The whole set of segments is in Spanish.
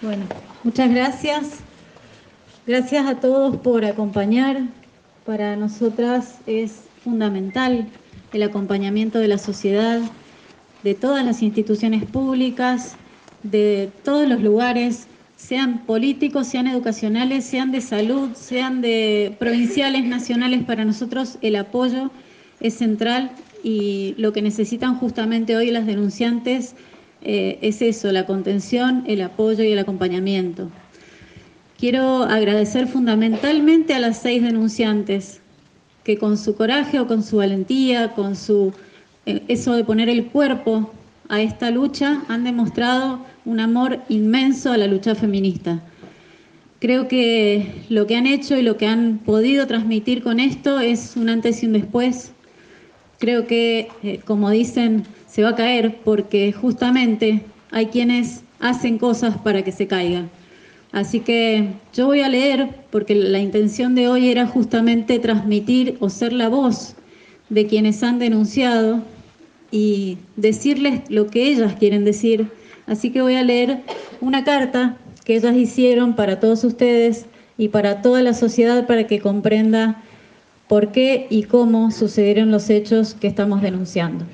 Bueno, muchas gracias. Gracias a todos por acompañar. Para nosotras es fundamental el acompañamiento de la sociedad, de todas las instituciones públicas, de todos los lugares, sean políticos, sean educacionales, sean de salud, sean de provinciales, nacionales. Para nosotros el apoyo es central y lo que necesitan justamente hoy las denunciantes es eso, la contención, el apoyo y el acompañamiento. Quiero agradecer fundamentalmente a las 6 denunciantes que con su coraje o con su valentía, con su eso de poner el cuerpo a esta lucha, han demostrado un amor inmenso a la lucha feminista. Creo que lo que han hecho y lo que han podido transmitir con esto es un antes y un después. Creo que, como dicen, se va a caer porque justamente hay quienes hacen cosas para que se caiga. Así que yo voy a leer, porque la intención de hoy era justamente transmitir o ser la voz de quienes han denunciado y decirles lo que ellas quieren decir. Así que voy a leer una carta que ellas hicieron para todos ustedes y para toda la sociedad para que comprenda por qué y cómo sucedieron los hechos que estamos denunciando.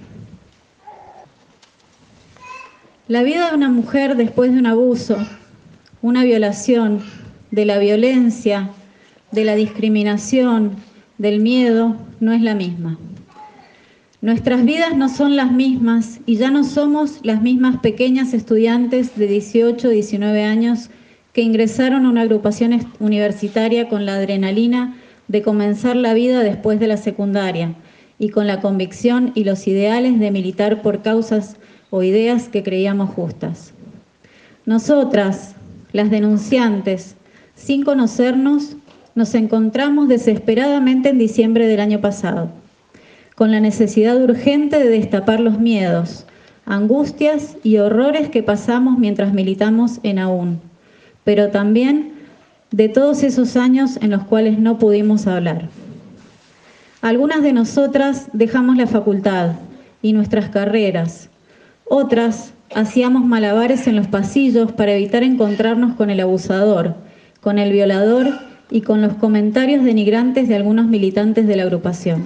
La vida de una mujer después de un abuso, una violación, de la violencia, de la discriminación, del miedo, no es la misma. Nuestras vidas no son las mismas y ya no somos las mismas pequeñas estudiantes de 18, 19 años que ingresaron a una agrupación universitaria con la adrenalina de comenzar la vida después de la secundaria y con la convicción y los ideales de militar por causas o ideas que creíamos justas. Nosotras, las denunciantes, sin conocernos, nos encontramos desesperadamente en diciembre del año pasado, con la necesidad urgente de destapar los miedos, angustias y horrores que pasamos mientras militamos en AUN, pero también de todos esos años en los cuales no pudimos hablar. Algunas de nosotras dejamos la facultad y nuestras carreras, otras hacíamos malabares en los pasillos para evitar encontrarnos con el abusador, con el violador y con los comentarios denigrantes de algunos militantes de la agrupación.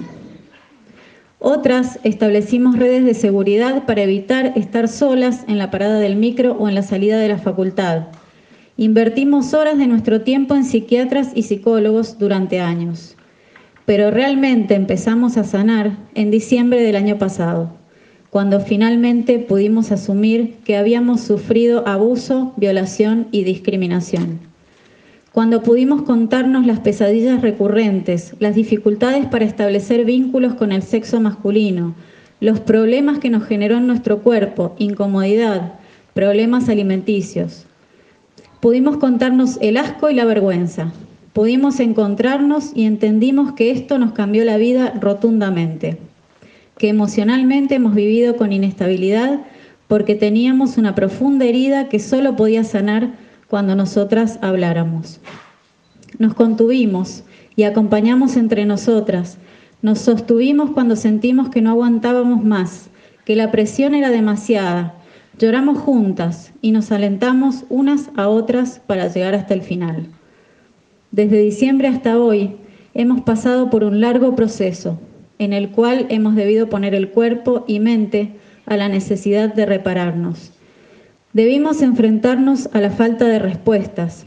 Otras establecimos redes de seguridad para evitar estar solas en la parada del micro o en la salida de la facultad. Invertimos horas de nuestro tiempo en psiquiatras y psicólogos durante años. Pero realmente empezamos a sanar en diciembre del año pasado, cuando finalmente pudimos asumir que habíamos sufrido abuso, violación y discriminación. Cuando pudimos contarnos las pesadillas recurrentes, las dificultades para establecer vínculos con el sexo masculino, los problemas que nos generó en nuestro cuerpo, incomodidad, problemas alimenticios. Pudimos contarnos el asco y la vergüenza. Pudimos encontrarnos y entendimos que esto nos cambió la vida rotundamente, que emocionalmente hemos vivido con inestabilidad porque teníamos una profunda herida que solo podía sanar cuando nosotras habláramos. Nos contuvimos y acompañamos entre nosotras. Nos sostuvimos cuando sentimos que no aguantábamos más, que la presión era demasiada. Lloramos juntas y nos alentamos unas a otras para llegar hasta el final. Desde diciembre hasta hoy hemos pasado por un largo proceso en el cual hemos debido poner el cuerpo y mente a la necesidad de repararnos. Debimos enfrentarnos a la falta de respuestas.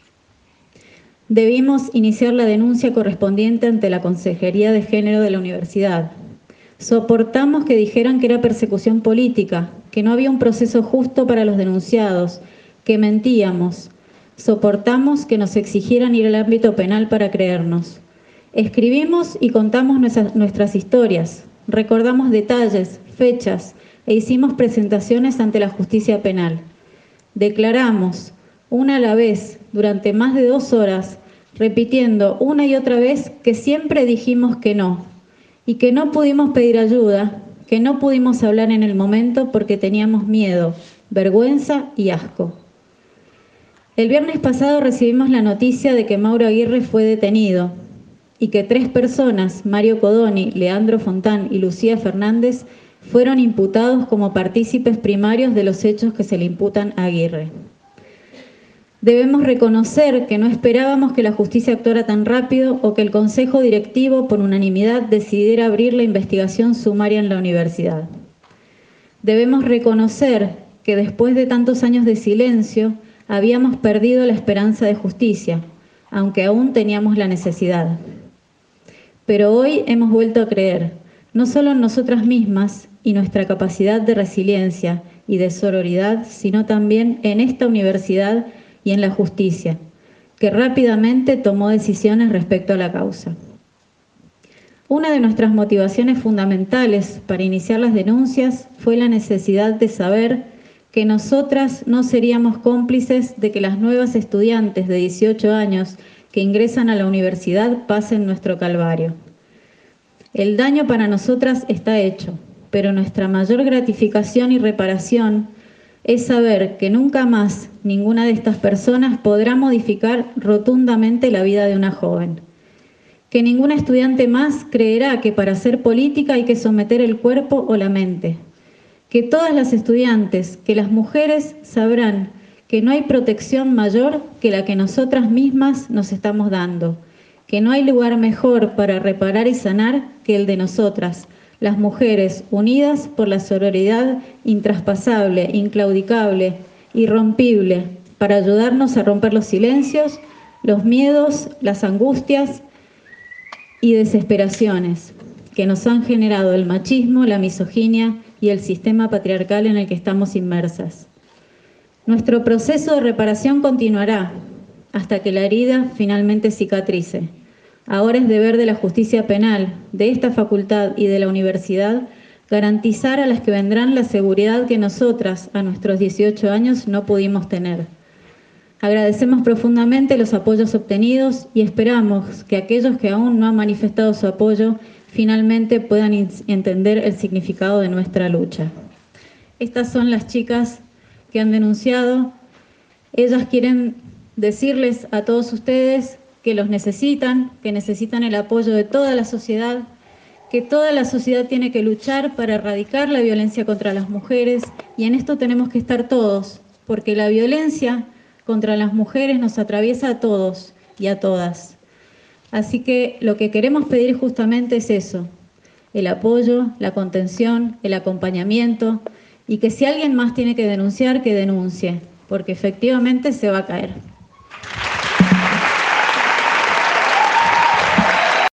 Debimos iniciar la denuncia correspondiente ante la Consejería de Género de la Universidad. Soportamos que dijeran que era persecución política, que no había un proceso justo para los denunciados, que mentíamos. Soportamos que nos exigieran ir al ámbito penal para creernos. Escribimos y contamos nuestras historias, recordamos detalles, fechas e hicimos presentaciones ante la justicia penal. Declaramos, una a la vez, durante más de 2 horas, repitiendo una y otra vez que siempre dijimos que no, y que no pudimos pedir ayuda, que no pudimos hablar en el momento porque teníamos miedo, vergüenza y asco. El viernes pasado recibimos la noticia de que Mauro Aguirre fue detenido y que 3 personas, Mario Codoni, Leandro Fontán y Lucía Fernández, fueron imputados como partícipes primarios de los hechos que se le imputan a Aguirre. Debemos reconocer que no esperábamos que la justicia actuara tan rápido o que el Consejo Directivo, por unanimidad, decidiera abrir la investigación sumaria en la universidad. Debemos reconocer que después de tantos años de silencio, habíamos perdido la esperanza de justicia, aunque aún teníamos la necesidad. Pero hoy hemos vuelto a creer, no solo en nosotras mismas y nuestra capacidad de resiliencia y de sororidad, sino también en esta universidad y en la justicia, que rápidamente tomó decisiones respecto a la causa. Una de nuestras motivaciones fundamentales para iniciar las denuncias fue la necesidad de saber que nosotras no seríamos cómplices de que las nuevas estudiantes de 18 años que ingresan a la universidad pasen nuestro calvario. El daño para nosotras está hecho, pero nuestra mayor gratificación y reparación es saber que nunca más ninguna de estas personas podrá modificar rotundamente la vida de una joven. Que ninguna estudiante más creerá que para hacer política hay que someter el cuerpo o la mente. Que todas las estudiantes, que las mujeres sabrán que no hay protección mayor que la que nosotras mismas nos estamos dando. Que no hay lugar mejor para reparar y sanar que el de nosotras, las mujeres unidas por la sororidad intraspasable, inclaudicable, irrompible, para ayudarnos a romper los silencios, los miedos, las angustias y desesperaciones que nos han generado el machismo, la misoginia y el sistema patriarcal en el que estamos inmersas. Nuestro proceso de reparación continuará hasta que la herida finalmente cicatrice. Ahora es deber de la justicia penal, de esta facultad y de la universidad garantizar a las que vendrán la seguridad que nosotras, a nuestros 18 años, no pudimos tener. Agradecemos profundamente los apoyos obtenidos y esperamos que aquellos que aún no han manifestado su apoyo finalmente puedan entender el significado de nuestra lucha. Estas son las chicas que han denunciado. Ellas quieren decirles a todos ustedes que los necesitan, que necesitan el apoyo de toda la sociedad, que toda la sociedad tiene que luchar para erradicar la violencia contra las mujeres, y en esto tenemos que estar todos, porque la violencia contra las mujeres nos atraviesa a todos y a todas. Así que lo que queremos pedir justamente es eso, el apoyo, la contención, el acompañamiento, y que si alguien más tiene que denunciar, que denuncie, porque efectivamente se va a caer.